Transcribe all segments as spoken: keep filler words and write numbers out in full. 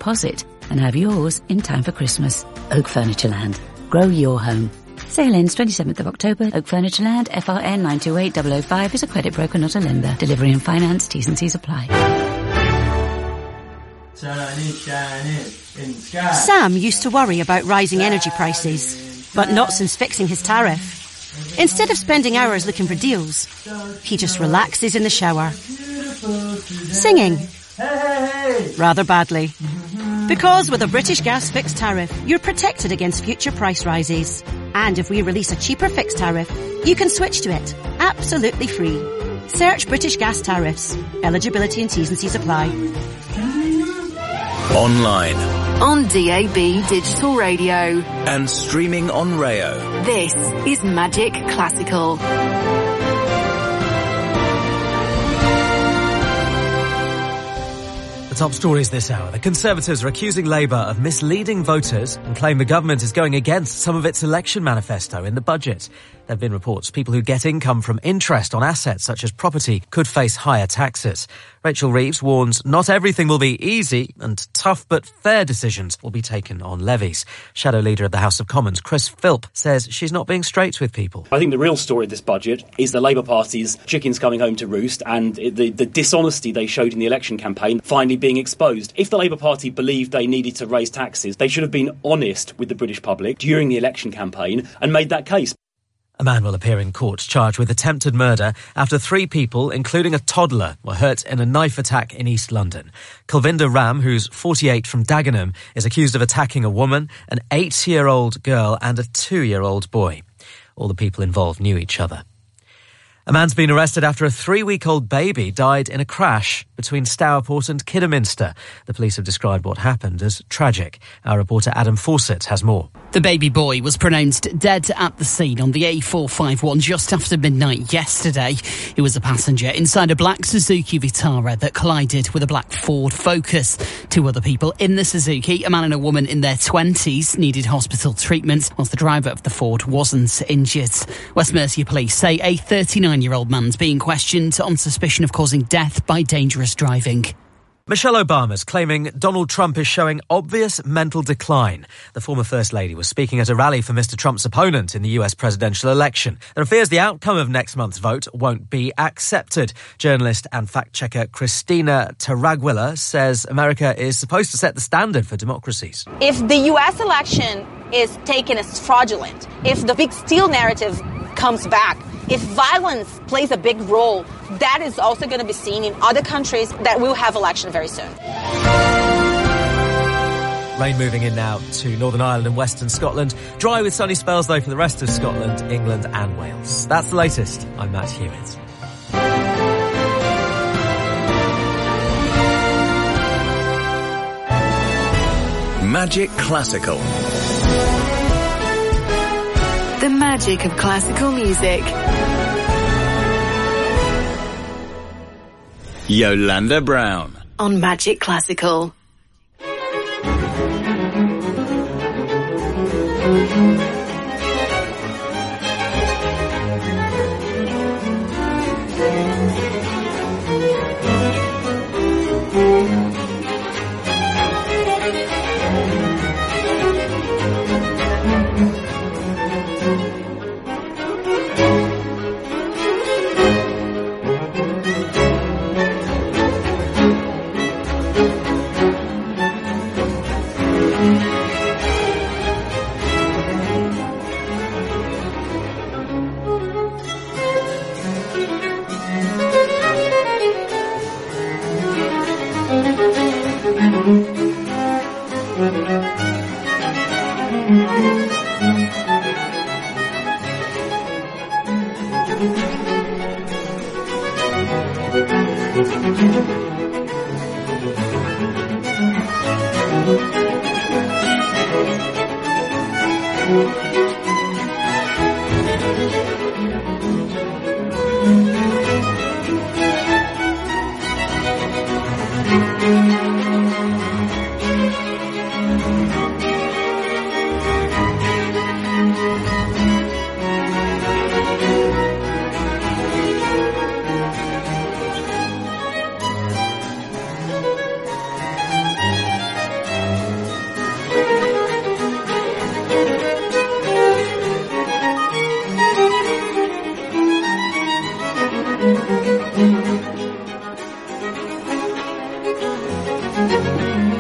deposit and have yours in time for Christmas. Oak Furnitureland. Grow your home. Sale ends twenty-seventh of October. Oak Furnitureland, F R N nine two eight zero zero five is a credit broker, not a lender. Delivery and finance, T's and C's apply. Sam used to worry about rising energy prices, but not since fixing his tariff. Instead of spending hours looking for deals, he just relaxes in the shower, singing, rather badly. Because with a British Gas fixed tariff, you're protected against future price rises. And if we release a cheaper fixed tariff, you can switch to it, absolutely free. Search British Gas tariffs. Eligibility and T's and C's apply. Online. On D A B Digital Radio. And streaming on Rayo. This is Magic Classical. The top stories this hour. The Conservatives are accusing Labour of misleading voters and claim the government is going against some of its election manifesto in the budget. There have been reports people who get income from interest on assets such as property could face higher taxes. Rachel Reeves warns not everything will be easy and tough but fair decisions will be taken on levies. Shadow Leader of the House of Commons, Chris Philp, says she's not being straight with people. I think the real story of this budget is the Labour Party's chickens coming home to roost and the, the dishonesty they showed in the election campaign finally being exposed. If the Labour Party believed they needed to raise taxes, they should have been honest with the British public during the election campaign and made that case. A man will appear in court charged with attempted murder after three people, including a toddler, were hurt in a knife attack in East London. Kulvinder Ram, who's forty-eight, from Dagenham, is accused of attacking a woman, an eight-year-old girl and a two-year-old boy. All the people involved knew each other. A man's been arrested after a three-week-old baby died in a crash between Stourport and Kidderminster. The police have described what happened as tragic. Our reporter Adam Fawcett has more. The baby boy was pronounced dead at the scene on the A four fifty-one just after midnight yesterday. He was a passenger inside a black Suzuki Vitara that collided with a black Ford Focus. Two other people in the Suzuki, a man and a woman in their twenties, needed hospital treatment, whilst the driver of the Ford wasn't injured. West Mercia police say a thirty-nine-year-old man's being questioned on suspicion of causing death by dangerous driving. Michelle Obama's claiming Donald Trump is showing obvious mental decline. The former First Lady was speaking at a rally for Mister Trump's opponent in the U S presidential election. There are fears the outcome of next month's vote won't be accepted. Journalist and fact-checker Christina Taraguila says America is supposed to set the standard for democracies. If the U S election is taken as fraudulent, if the big steal narrative comes back, if violence plays a big role, that is also going to be seen in other countries that will have election very soon. Rain moving in now to Northern Ireland and Western Scotland. Dry with sunny spells, though, for the rest of Scotland, England and Wales. That's the latest. I'm Matt Hewitt. Magic Classical. The magic of classical music. Yolanda Brown. On Magic Classical.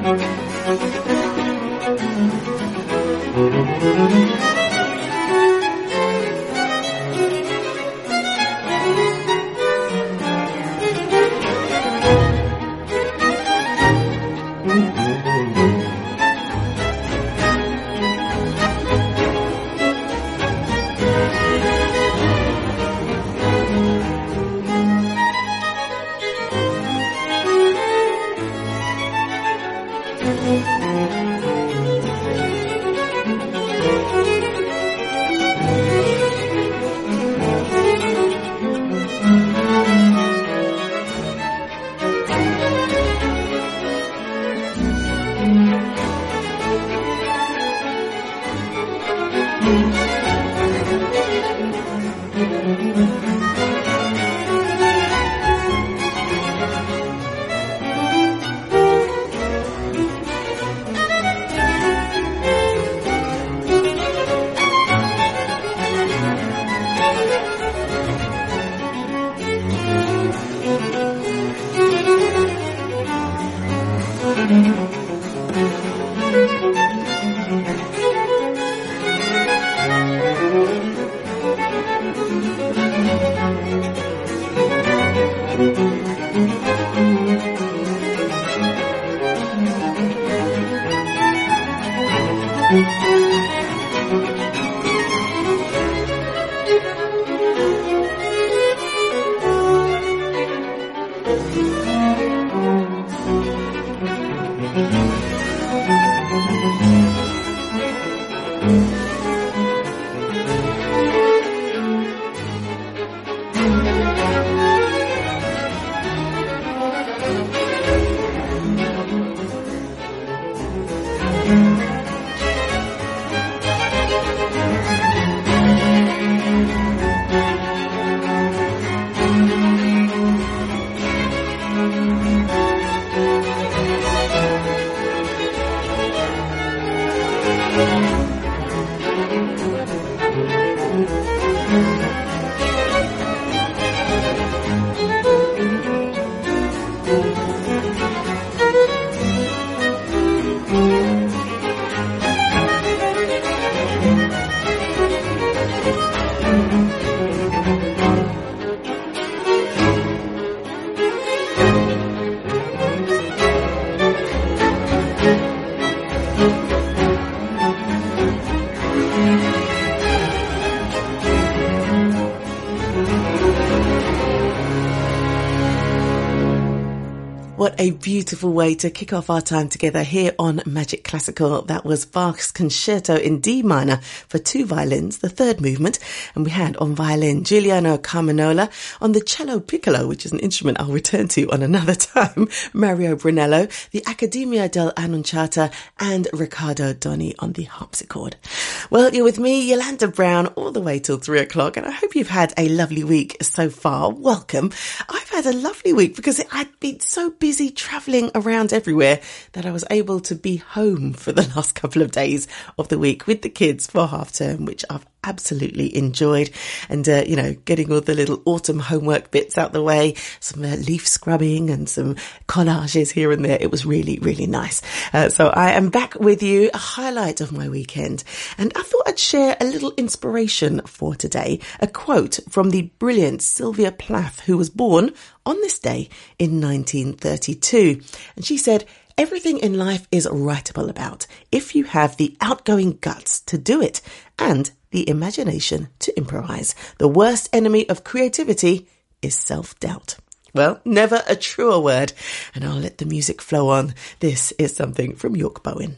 What a beautiful way to kick off our time together here on Magic Classical. That was Bach's Concerto in D minor for two violins, the third movement. And we had on violin Giuliano Carminola, on the cello piccolo, which is an instrument I'll return to on another time, Mario Brunello, the Accademia dell'Annunciata, and Riccardo Doni on the harpsichord. Well, you're with me, Yolanda Brown, all the way till three o'clock, and I hope you've had a lovely week so far. Welcome. I've had a lovely week because I'd been so busy travelling around everywhere that I was able to be home for the last couple of days of the week with the kids for half term, which I've absolutely enjoyed. And, uh, you know, getting all the little autumn homework bits out the way, some uh, leaf scrubbing and some collages here and there. It was really, really nice. Uh, so I am back with you, a highlight of my weekend. And I thought I'd share a little inspiration for today, a quote from the brilliant Sylvia Plath, who was born on this day in nineteen thirty-two. And she said, "Everything in life is writable about if you have the outgoing guts to do it and the imagination to improvise. The worst enemy of creativity is self-doubt." Well, never a truer word. And I'll let the music flow on. This is something from York Bowen.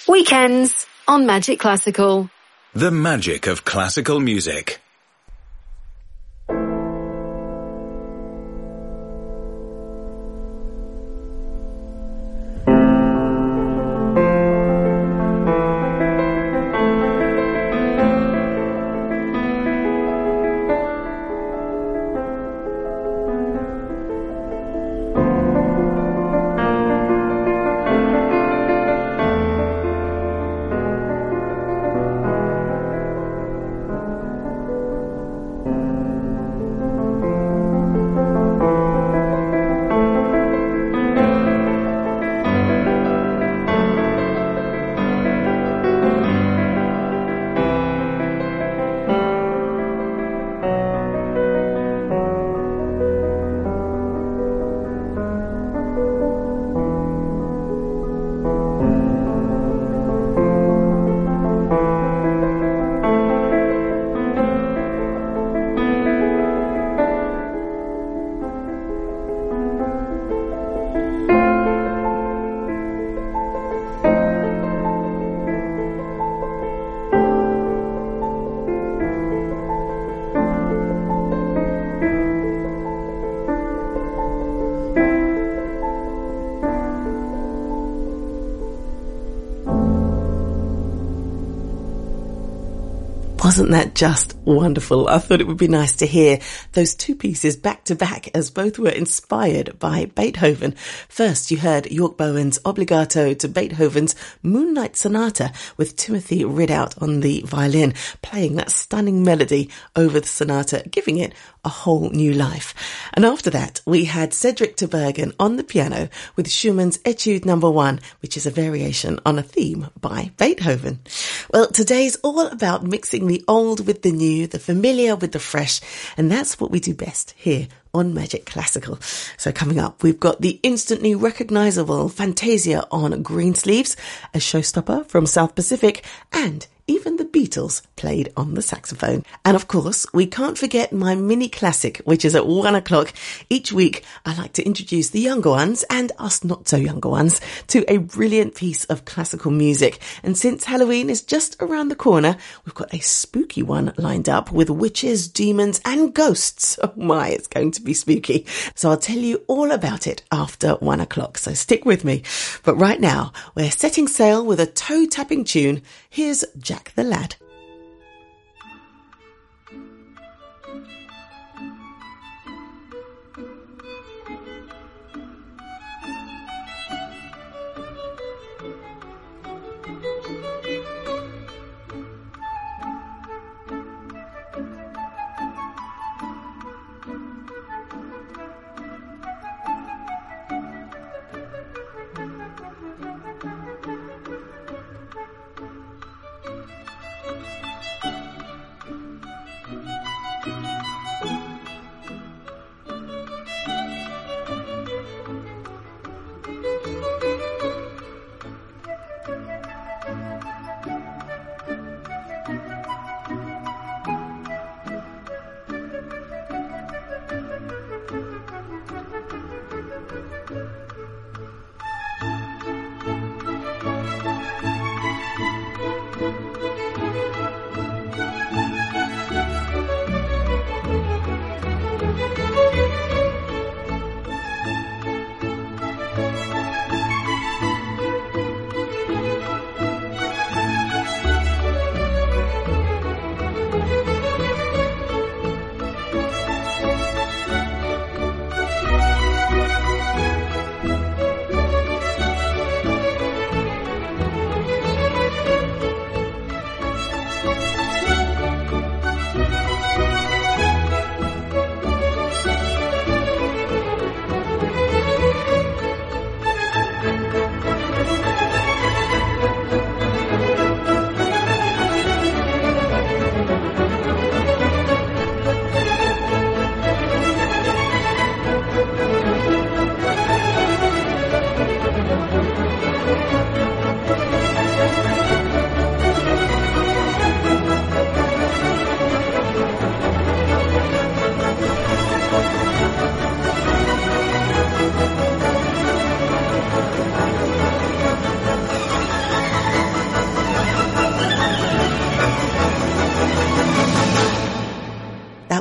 Weekends on Magic Classical. The magic of classical music. Wasn't that just wonderful? I thought it would be nice to hear those two pieces back to back, as both were inspired by Beethoven. First, you heard York Bowen's Obligato to Beethoven's Moonlight Sonata with Timothy Ridout on the violin, playing that stunning melody over the sonata, giving it a whole new life. And after that, we had Cedric Terbergen on the piano with Schumann's Etude Number One, which is a variation on a theme by Beethoven. Well, today's all about mixing the old with the new, the familiar with the fresh, and that's what we do best here on Magic Classical. So coming up, we've got the instantly recognisable Fantasia on Greensleeves, a showstopper from South Pacific, and even the Beatles played on the saxophone. And of course, we can't forget my mini classic, which is at one o'clock. Each week, I like to introduce the younger ones and us not so younger ones to a brilliant piece of classical music. And since Halloween is just around the corner, we've got a spooky one lined up with witches, demons and ghosts. Oh my, it's going to be spooky. So I'll tell you all about it after one o'clock. So stick with me. But right now, we're setting sail with a toe-tapping tune. Here's Jack the Lad.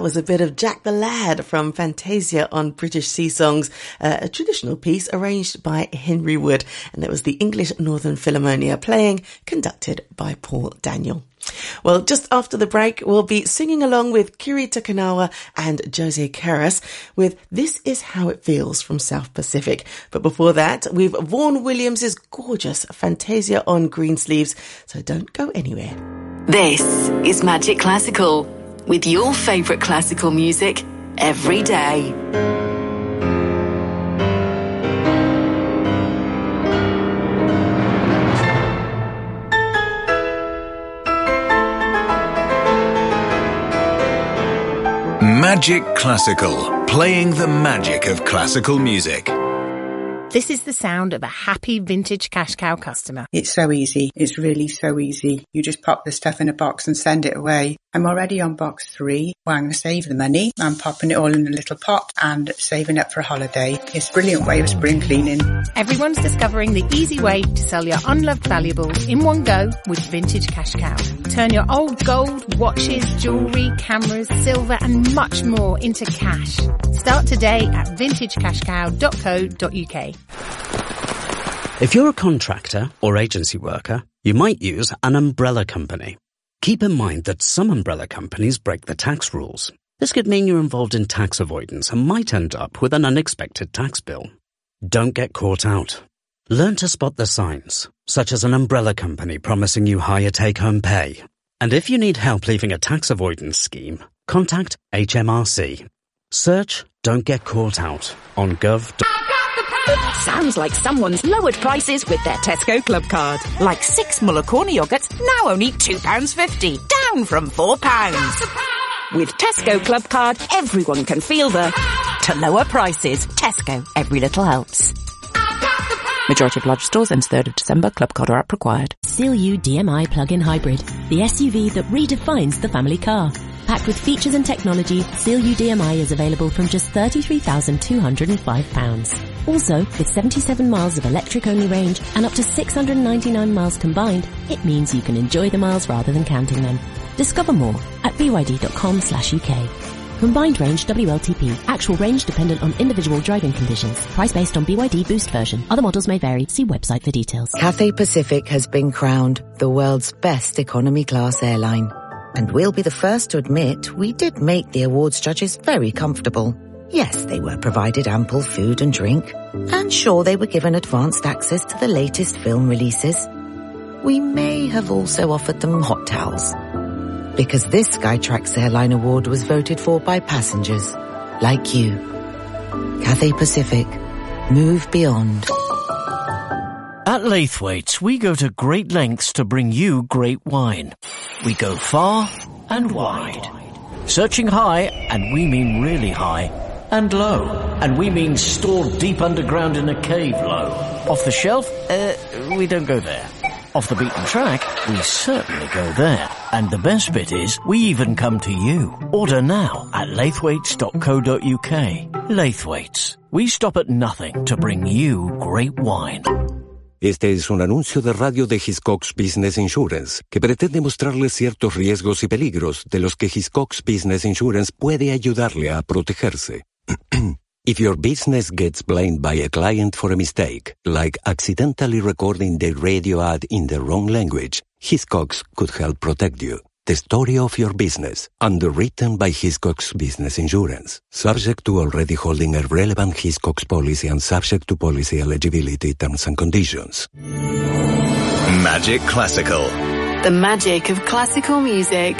was a bit of Jack the Lad from Fantasia on British Sea Songs, uh, a traditional piece arranged by Henry Wood, and it was the English Northern Philharmonia playing, conducted by Paul Daniel. Well, just after the break, we'll be singing along with Kiri Takanawa and Jose Carras with This Is How It Feels from South Pacific. But before that, we've Vaughan Williams' gorgeous Fantasia on Greensleeves, so don't go anywhere. This is Magic Classical, with your favourite classical music every day. Magic Classical, playing the magic of classical music. This is the sound of a happy vintage cash cow customer. It's so easy. It's really so easy. You just pop the stuff in a box and send it away. I'm already on box three. Well, I'm going to save the money. I'm popping it all in a little pot and saving up for a holiday. It's a brilliant way of spring cleaning. Everyone's discovering the easy way to sell your unloved valuables in one go with Vintage Cash Cow. Turn your old gold, watches, jewellery, cameras, silver and much more into cash. Start today at vintage cash cow dot co dot uk. If you're a contractor or agency worker, you might use an umbrella company. Keep in mind that some umbrella companies break the tax rules. This could mean you're involved in tax avoidance and might end up with an unexpected tax bill. Don't get caught out. Learn to spot the signs, such as an umbrella company promising you higher take-home pay. And if you need help leaving a tax avoidance scheme, contact H M R C. Search Don't Get Caught Out on gov dot com. Sounds like someone's lowered prices with their Tesco Club card. Like six Muller Corner yogurts, now only two pounds fifty, down from four pounds. With Tesco Club card, everyone can feel the to lower prices. Tesco, every little helps. Majority of large stores ends third of December. Club card or app required. Seal U D M I plug-in hybrid, the S U V that redefines the family car. Packed with features and technology, Seal U D M I is available from just thirty-three thousand two hundred five pounds. Also, with seventy-seven miles of electric-only range and up to six hundred ninety-nine miles combined, it means you can enjoy the miles rather than counting them. Discover more at b y d dot com slash u k. Combined range W L T P. Actual range dependent on individual driving conditions. Price based on B Y D Boost version. Other models may vary. See website for details. Cathay Pacific has been crowned the world's best economy class airline. And we'll be the first to admit we did make the awards judges very comfortable. Yes, they were provided ample food and drink. And sure, they were given advanced access to the latest film releases. We may have also offered them hot towels. Because this Skytrax Airline Award was voted for by passengers like you. Cathay Pacific. Move beyond. At Laithwaite's, we go to great lengths to bring you great wine. We go far and wide. Searching high, and we mean really high. And low, and we mean stored deep underground in a cave low. Off the shelf, uh, we don't go there. Off the beaten track, we certainly go there. And the best bit is, we even come to you. Order now at laithwaites dot co dot uk. Laithwaite's. We stop at nothing to bring you great wine. Este es un anuncio de radio de Hiscox Business Insurance, que pretende mostrarle ciertos riesgos y peligros de los que Hiscox Business Insurance puede ayudarle a protegerse. If your business gets blamed by a client for a mistake, like accidentally recording the radio ad in the wrong language, Hiscox could help protect you. The story of your business, underwritten by Hiscox Business Insurance. Subject to already holding a relevant Hiscox policy and subject to policy eligibility terms and conditions. Magic Classical. The magic of classical music.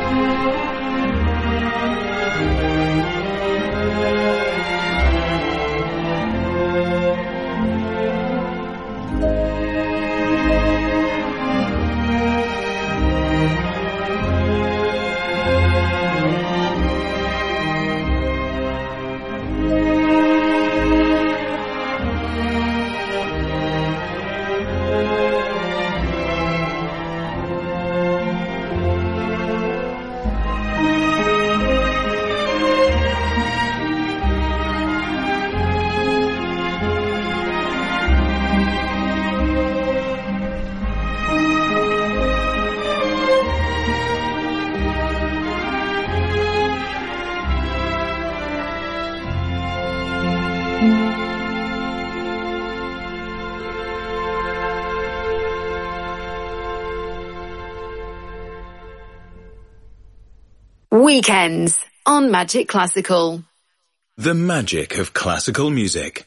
Weekends on Magic Classical. The magic of classical music.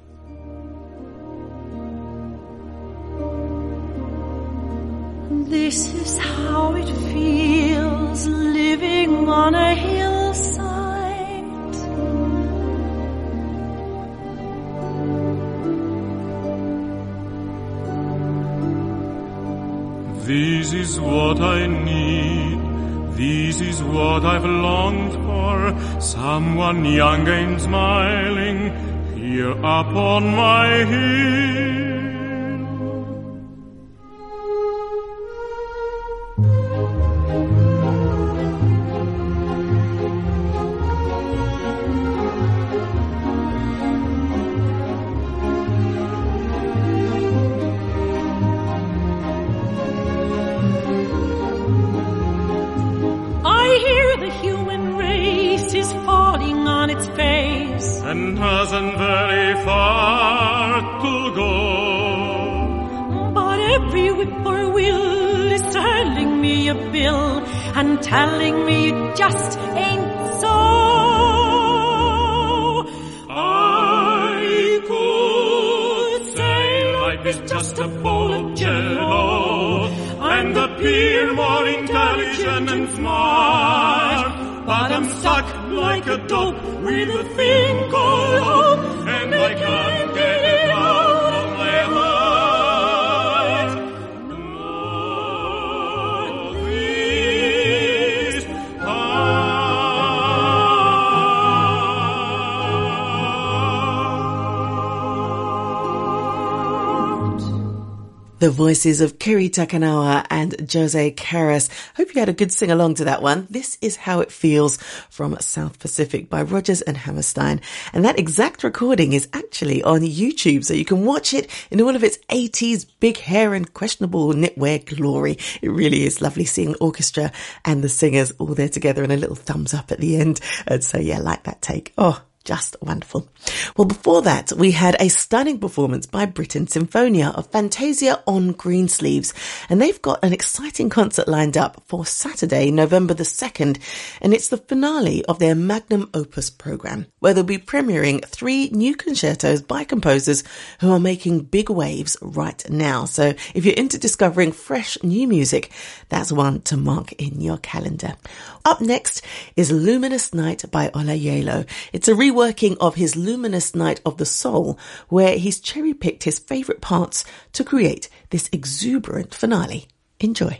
This is how it feels living on a hillside. This is what I need. This is what I've longed for, someone young and smiling here upon my hill. And hasn't very far to go. But every whippoorwill is telling me a bill and telling me it just ain't so. I could say life is just a bowl of jello and appear more intelligent and smart, but I'm stuck like a dope with a thing called hope, and I can't get it out of my heart. Not this heart. The voices of Kiri Takanawa and Jose Carras. Hope you had a good sing along to that one. This is How It Feels from South Pacific by Rodgers and Hammerstein. And that exact recording is actually on YouTube, so you can watch it in all of its eighties big hair and questionable knitwear glory. It really is lovely seeing the orchestra and the singers all there together and a little thumbs up at the end. And so yeah, like that take. Oh, just wonderful. Well, before that, we had a stunning performance by Britain Sinfonia of Fantasia on Greensleeves. And they've got an exciting concert lined up for Saturday, November the second. And it's the finale of their magnum opus program, where they'll be premiering three new concertos by composers who are making big waves right now. So if you're into discovering fresh new music, that's one to mark in your calendar. Up next is Luminous Night by Olayelo. It's a reworking of his Luminous Night of the Soul, where he's cherry-picked his favourite parts to create this exuberant finale. Enjoy.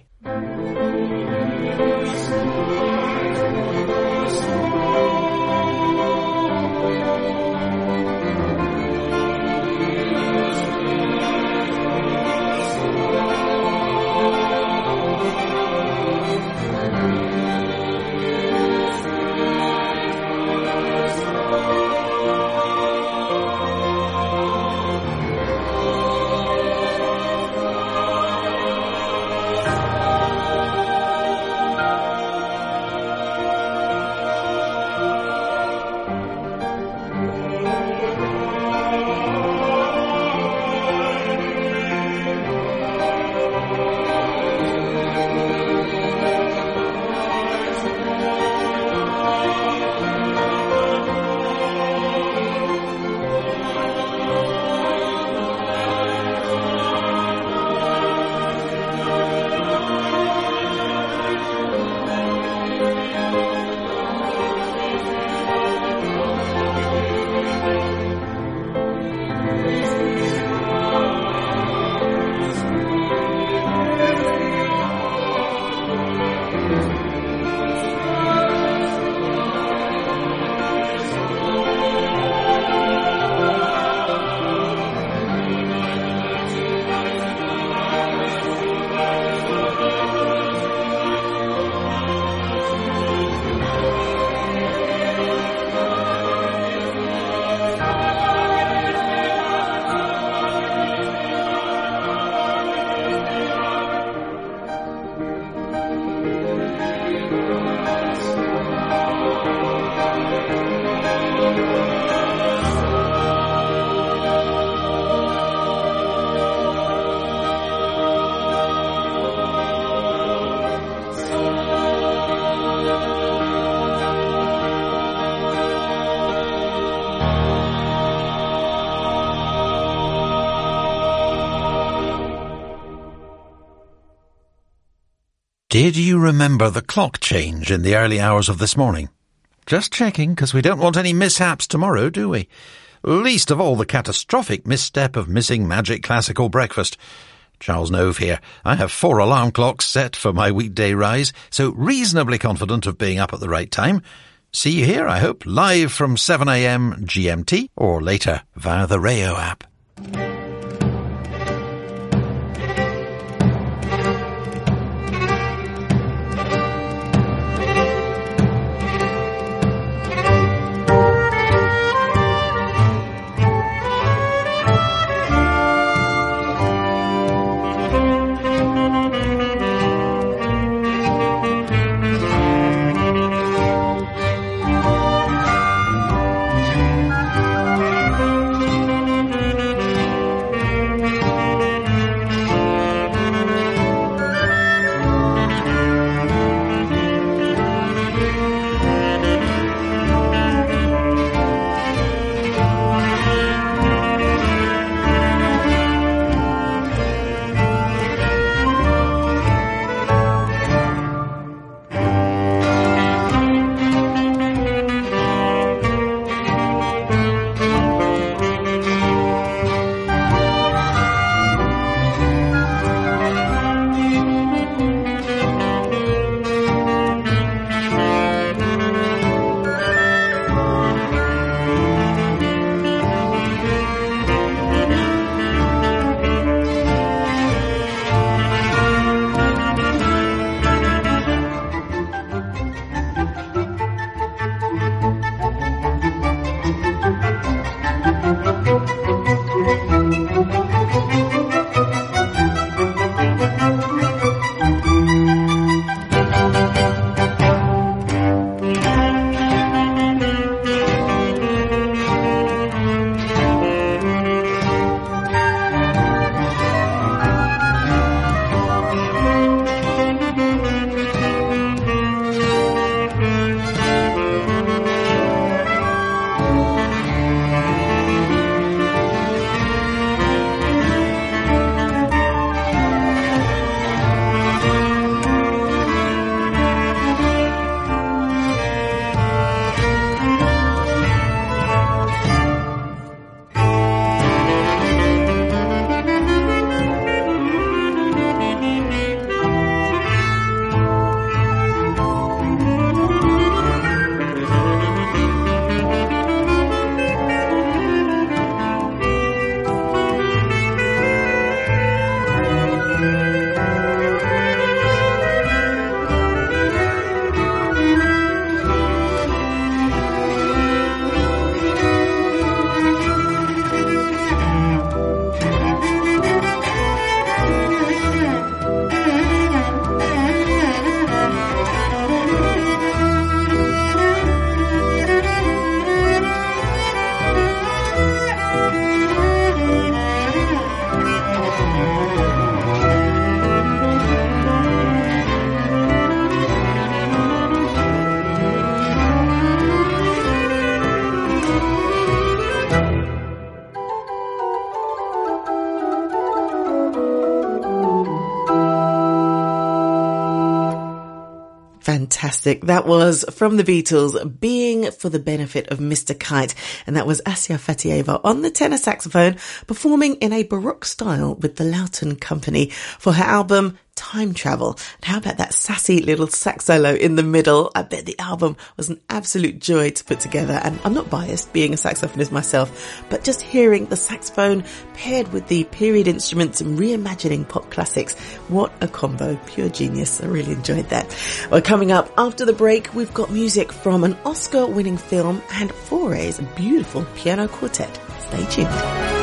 Did you remember the clock change in the early hours of this morning? Just checking, because we don't want any mishaps tomorrow, do we? Least of all the catastrophic misstep of missing Magic Classical breakfast. Charles Nove here. I have four alarm clocks set for my weekday rise, so reasonably confident of being up at the right time. See you here, I hope, live from seven a m G M T, or later via the Rayo app. Fantastic. That was from the Beatles, Being for the Benefit of Mister Kite. And that was Assia Fatieva on the tenor saxophone, performing in a Baroque style with the Loughton Company for her album Time Travel. And how about that sassy little sax solo in the middle? I bet the album was an absolute joy to put together. And I'm not biased, being a saxophonist myself, but just hearing the saxophone paired with the period instruments and reimagining pop classics. What a combo. Pure genius. I really enjoyed that. Well, coming up after the break, we've got music from an Oscar-winning film and Fauré's beautiful piano quartet. Stay tuned.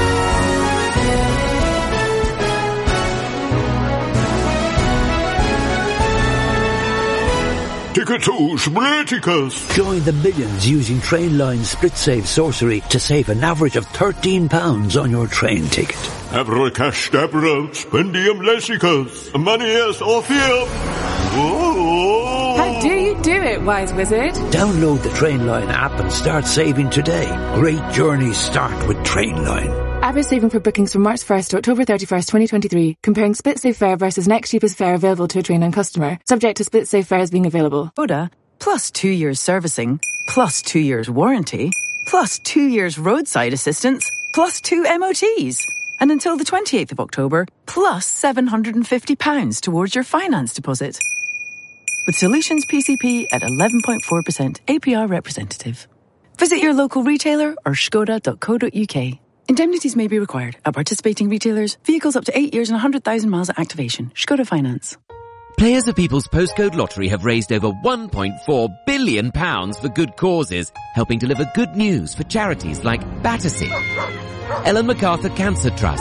Ticket-o, Spliticus! Join the millions using Trainline SplitSave Sorcery to save an average of thirteen pounds on your train ticket. Abracadabra, Spendium Lessicus, Manias Orpheum! How dare you you do it, Wise Wizard? Download the Trainline app and start saving today. Great journeys start with Trainline. Average saving for bookings from March first to October thirty-first, twenty twenty-three. Comparing SplitSave fare versus next cheapest fare available to a Trainline customer. Subject to SplitSave fares being available. Skoda, plus two years servicing, plus two years warranty, plus two years roadside assistance, plus two M O Ts. And until the twenty-eighth of October, plus seven hundred fifty pounds towards your finance deposit. With Solutions P C P at eleven point four percent A P R representative. Visit your local retailer or skoda dot co dot uk. Indemnities may be required at participating retailers. Vehicles up to eight years and one hundred thousand miles at activation. Skoda Finance. Players of People's Postcode Lottery have raised over one point four billion pounds for good causes, helping deliver good news for charities like Battersea, Ellen MacArthur Cancer Trust,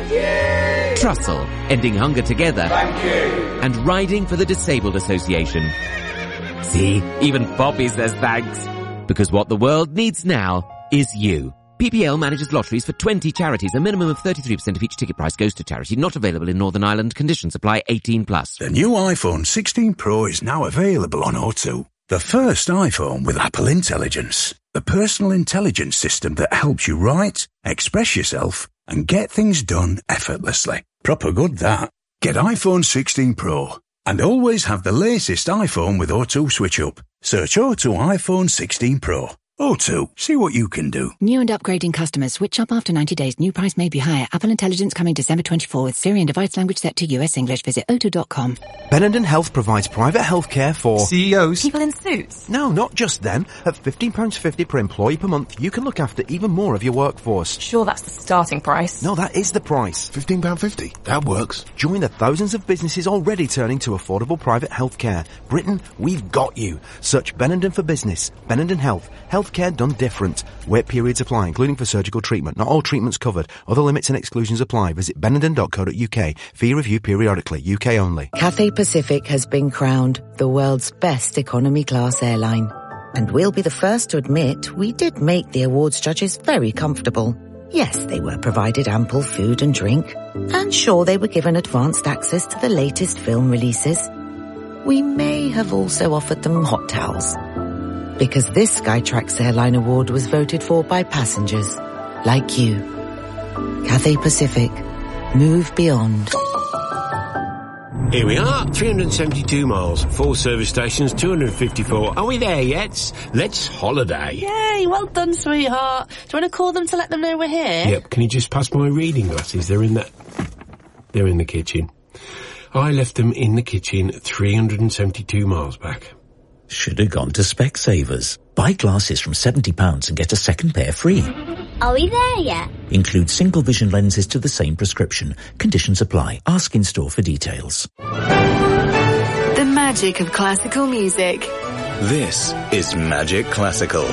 Trussell, Ending Hunger Together, and Riding for the Disabled Association. See, even Poppy says thanks. Because what the world needs now is you. P P L manages lotteries for twenty charities. A minimum of thirty-three percent of each ticket price goes to charity. Not available in Northern Ireland. Conditions apply. eighteen plus. The new iPhone sixteen Pro is now available on O two. The first iPhone with Apple Intelligence. The personal intelligence system that helps you write, express yourself, and get things done effortlessly. Proper good, that. Get iPhone sixteen Pro. And always have the latest iPhone with O two Switch Up. Search O two iPhone sixteen Pro. O two, see what you can do. New and upgrading customers switch up after ninety days. New price may be higher. Apple Intelligence coming December twenty-fourth with Siri and device language set to U S English. Visit O two dot com. Benenden Health provides private healthcare for C E Os. People in suits. No, not just them. At fifteen pounds fifty per employee per month, you can look after even more of your workforce. Sure, that's the starting price. No, that is the price. fifteen pounds fifty. That works. Join the thousands of businesses already turning to affordable private healthcare. Britain, we've got you. Search Benenden for business. Benenden Health. Healthcare done different. Wait periods apply, including for surgical treatment. Not all treatments covered. Other limits and exclusions apply. Visit benenden dot co dot uk. Fee review periodically. U K only. Cathay Pacific has been crowned the world's best economy class airline. And we'll be the first to admit we did make the awards judges very comfortable. Yes, they were provided ample food and drink. And sure, they were given advanced access to the latest film releases. We may have also offered them hot towels. Because this Skytrax Airline Award was voted for by passengers like you. Cathay Pacific. Move beyond. Here we are, three hundred seventy-two miles, four service stations, two hundred fifty-four. Are we there yet? Let's holiday. Yay, well done, sweetheart. Do you want to call them to let them know we're here? Yep, can you just pass my reading glasses? They're in that... They're in the kitchen. I left them in the kitchen three hundred seventy-two miles back. Should have gone to Specsavers. Buy glasses from seventy pounds and get a second pair free. Are we there yet? Include single vision lenses to the same prescription. Conditions apply. Ask in store for details. The magic of classical music. This is Magic Classical.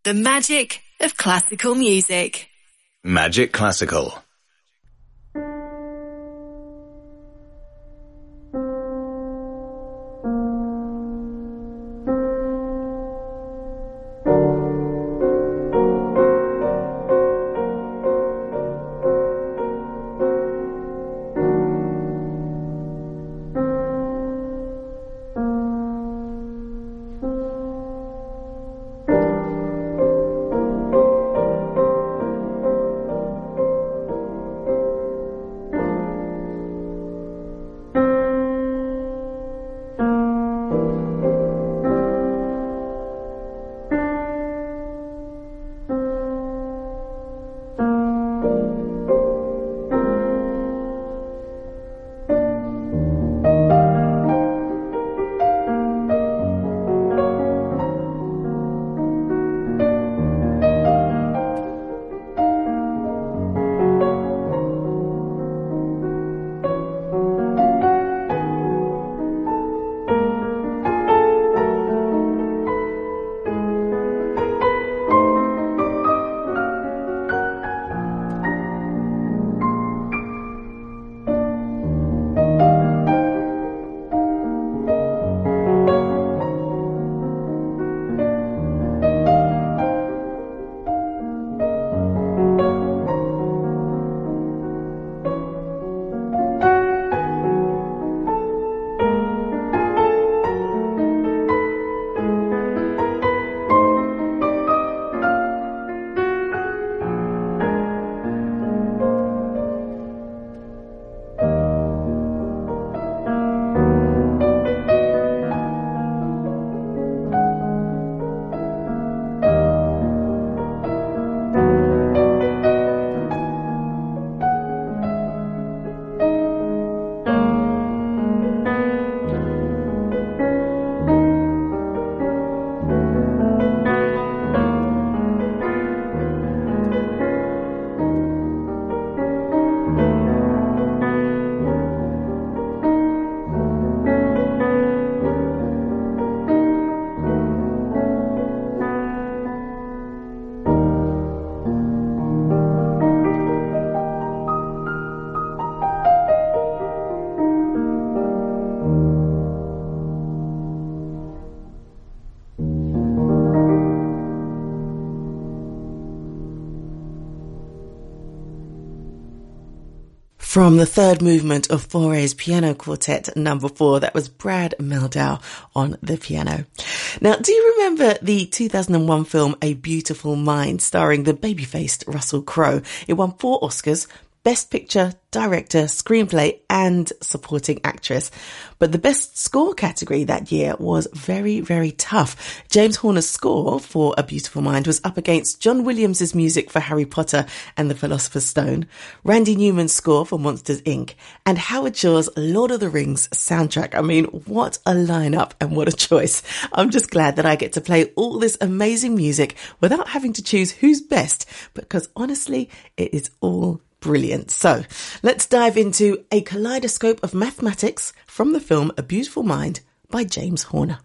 The magic of classical music. Magic Classical. From the third movement of Fauré's Piano Quartet number four, that was Brad Mehldau on the piano. Now, do you remember the two thousand one film A Beautiful Mind, starring the baby-faced Russell Crowe? It won four Oscars, Best Picture, Director, Screenplay and Supporting Actress. But the Best Score category that year was very, very tough. James Horner's score for A Beautiful Mind was up against John Williams' music for Harry Potter and the Philosopher's Stone, Randy Newman's score for Monsters, Incorporated, and Howard Shore's Lord of the Rings soundtrack. I mean, what a lineup and what a choice. I'm just glad that I get to play all this amazing music without having to choose who's best, because honestly, it is all brilliant. So let's dive into a kaleidoscope of mathematics from the film A Beautiful Mind by James Horner.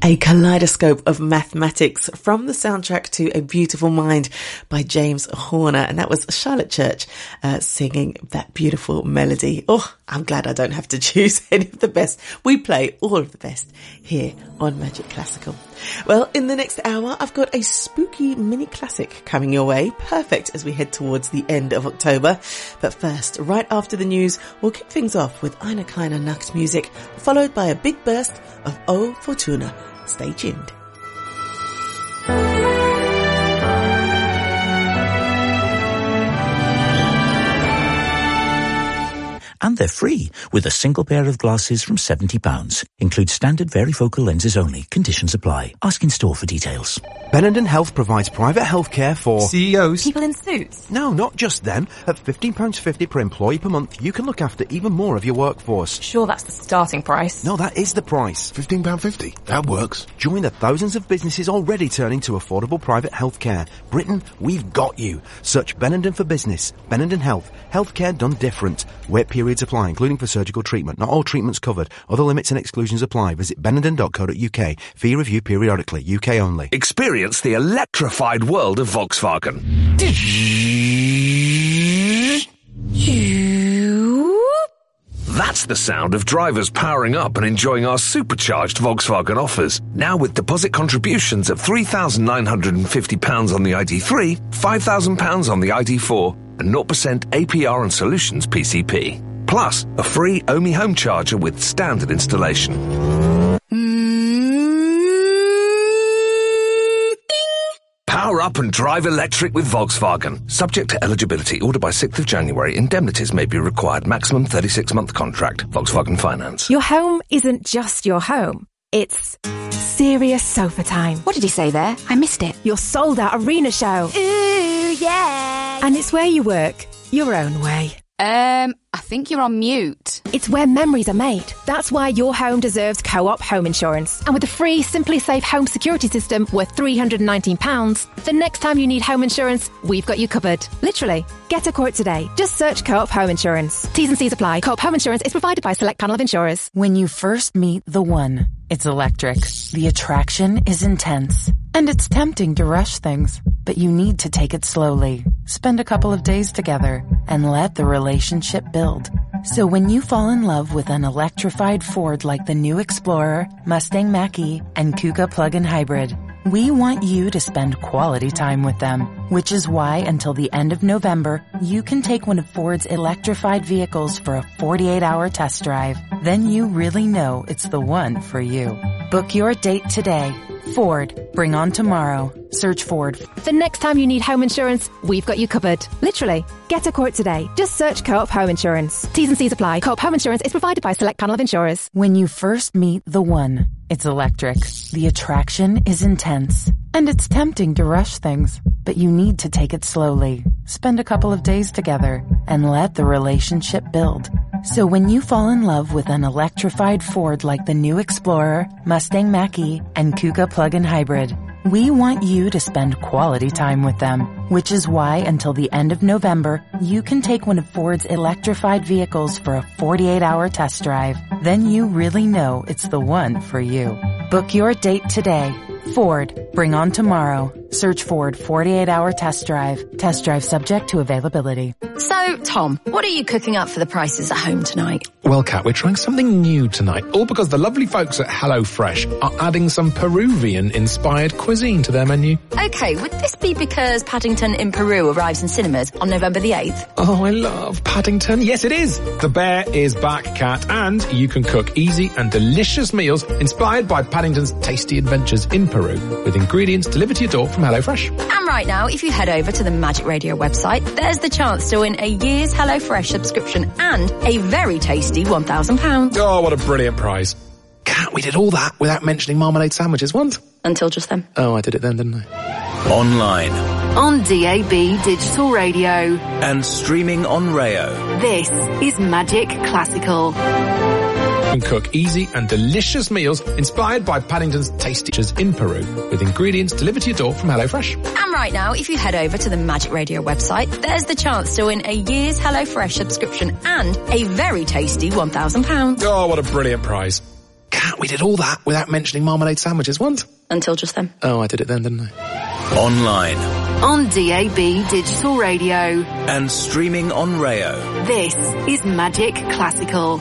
A kaleidoscope of mathematics from the soundtrack to A Beautiful Mind by James Horner. And that was Charlotte Church uh, singing that beautiful melody. Oh, I'm glad I don't have to choose any of the best. We play all of the best here on Magic Classical. Well, in the next hour, I've got a spooky mini classic coming your way. Perfect as we head towards the end of October. But first, right after the news, we'll kick things off with Eine kleine Nachtmusik, followed by a big burst of O Fortuna. Stay tuned. And they're free, with a single pair of glasses from seventy pounds. Include standard varifocal lenses only. Conditions apply. Ask in store for details. Benenden Health provides private healthcare for C E Os. People in suits. No, not just them. At fifteen pounds fifty per employee per month, you can look after even more of your workforce. Sure, that's the starting price. No, that is the price. fifteen pounds fifty. That works. Join the thousands of businesses already turning to affordable private healthcare. Britain, we've got you. Search Benenden for Business. Benenden Health. Healthcare done different. Wait periods apply, including for surgical treatment. Not all treatments covered. Other limits and exclusions apply. Visit benenden dot co dot uk. Fee review periodically. U K only. Experience the electrified world of Volkswagen. That's the sound of drivers powering up and enjoying our supercharged Volkswagen offers. Now with deposit contributions of three thousand nine hundred fifty pounds on the I D three, five thousand pounds on the I D four, and zero percent A P R and Solutions P C P. Plus, a free O M I home charger with standard installation. Power up and drive electric with Volkswagen. Subject to eligibility. Order by sixth of January. Indemnities may be required. Maximum thirty-six month contract. Volkswagen Finance. Your home isn't just your home. It's serious sofa time. What did he say there? I missed it. Your sold out arena show. Ooh, yeah. And it's where you work, your own way. Um, I think you're on mute. It's where memories are made. That's why your home deserves Co-op Home Insurance. And with the free Simply Safe Home Security System worth three hundred nineteen pounds, the next time you need home insurance, we've got you covered. Literally. Get a quote today. Just search Co-op Home Insurance. T's and C's apply. Co-op Home Insurance is provided by a select panel of insurers. When you first meet the one, it's electric. The attraction is intense. And it's tempting to rush things. But you need to take it slowly. Spend a couple of days together and let the relationship build. So when you fall in love with an electrified Ford like the new Explorer, Mustang Mach-E, and Kuga plug-in hybrid, we want you to spend quality time with them, which is why until the end of November, you can take one of Ford's electrified vehicles for a forty-eight hour test drive. Then you really know it's the one for you. Book your date today. Ford, bring on tomorrow. Search Ford. The next time you need home insurance, we've got you covered. Literally. Get a quote today. Just search Co-op Home Insurance. T's and C's apply. Co-op Home Insurance is provided by a select panel of insurers. When you first meet the one, it's electric. The attraction is intense. And it's tempting to rush things. But you need to take it slowly. Spend a couple of days together and let the relationship build. So when you fall in love with an electrified Ford like the new Explorer, Mustang Mach-E, and Kuga plug-in hybrid, we want you to spend quality time with them, which is why until the end of November, you can take one of Ford's electrified vehicles for a forty-eight hour test drive. Then you really know it's the one for you. Book your date today. Ford, bring on tomorrow. Search Ford forty-eight hour test drive. Test drive subject to availability. So, Tom, what are you cooking up for the prices at home tonight? Well, Kat, we're trying something new tonight, all because the lovely folks at HelloFresh are adding some Peruvian-inspired cuisine to their menu. Okay, would this be because Paddington in Peru arrives in cinemas on November the eighth? Oh, I love Paddington. Yes, it is. The bear is back, Kat, and you can cook easy and delicious meals inspired by Paddington's tasty adventures in Peru, with ingredients delivered to your door from HelloFresh. And right now, if you head over to the Magic Radio website, there's the chance to win a year's HelloFresh subscription and a very tasty one thousand pounds. Oh, what a brilliant prize. Kat, we did all that without mentioning marmalade sandwiches once. Until just then. Oh, I did it then, didn't I? Online. On D A B Digital Radio. And streaming on Rayo. This is Magic Classical. You can cook easy and delicious meals inspired by Paddington's tasty dishes in Peru, with ingredients delivered to your door from HelloFresh. And right now, if you head over to the Magic Radio website, there's the chance to win a year's HelloFresh subscription and a very tasty one thousand pounds. Oh, what a brilliant prize. Cat, we did all that without mentioning marmalade sandwiches once. Until just then. Oh, I did it then, didn't I? Online. On D A B Digital Radio. And streaming on Rayo. This is Magic Classical.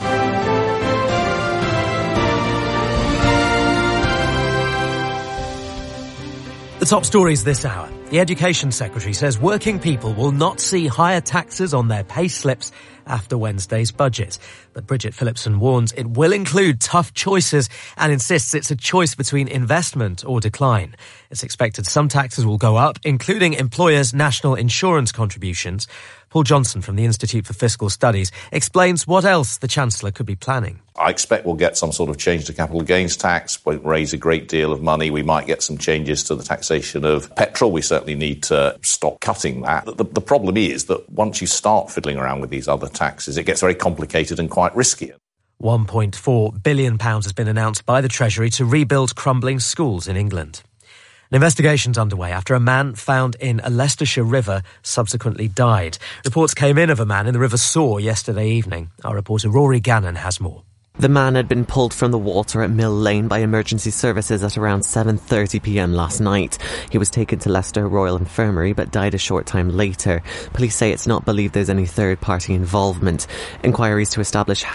The top stories this hour. The Education Secretary says working people will not see higher taxes on their pay slips after Wednesday's budget. But Bridget Phillipson warns it will include tough choices and insists it's a choice between investment or decline. It's expected some taxes will go up, including employers' national insurance contributions. Paul Johnson from the Institute for Fiscal Studies explains what else the Chancellor could be planning. I expect we'll get some sort of change to capital gains tax, won't raise a great deal of money. We might get some changes to the taxation of petrol. We certainly need to stop cutting that. The, the problem is that once you start fiddling around with these other taxes, it gets very complicated and quite risky. one point four billion pounds has been announced by the Treasury to rebuild crumbling schools in England. An investigation's underway after a man found in a Leicestershire river subsequently died. Reports came in of a man in the River Soar yesterday evening. Our reporter Rory Gannon has more. The man had been pulled from the water at Mill Lane by emergency services at around seven thirty p m last night. He was taken to Leicester Royal Infirmary but died a short time later. Police say it's not believed there's any third-party involvement. Inquiries to establish